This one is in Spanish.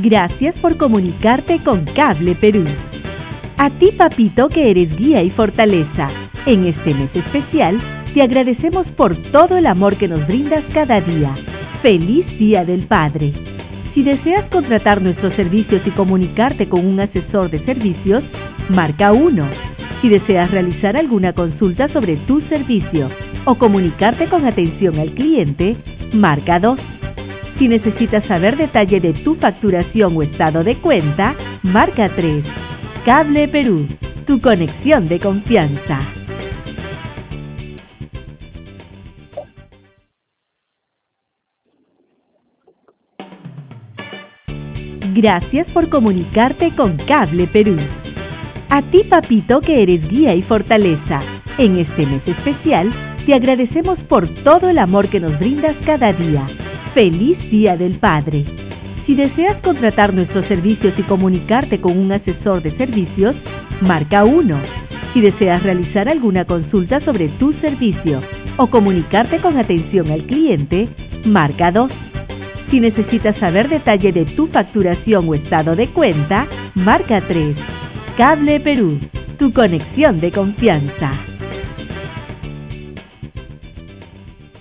Gracias por comunicarte con Cable Perú. A ti, papito, que eres guía y fortaleza, en este mes especial, te agradecemos por todo el amor que nos brindas cada día. ¡Feliz Día del Padre! Si deseas contratar nuestros servicios y comunicarte con un asesor de servicios, marca 1. Si deseas realizar alguna consulta sobre tu servicio o comunicarte con atención al cliente, marca 2. Si necesitas saber detalle de tu facturación o estado de cuenta, marca 3. Cable Perú, tu conexión de confianza. Gracias por comunicarte con Cable Perú. A ti, papito, que eres guía y fortaleza, en este mes especial, te agradecemos por todo el amor que nos brindas cada día. ¡Feliz Día del Padre! Si deseas contratar nuestros servicios y comunicarte con un asesor de servicios, marca 1. Si deseas realizar alguna consulta sobre tu servicio o comunicarte con atención al cliente, marca 2. Si necesitas saber detalle de tu facturación o estado de cuenta, marca 3. Cable Perú, tu conexión de confianza.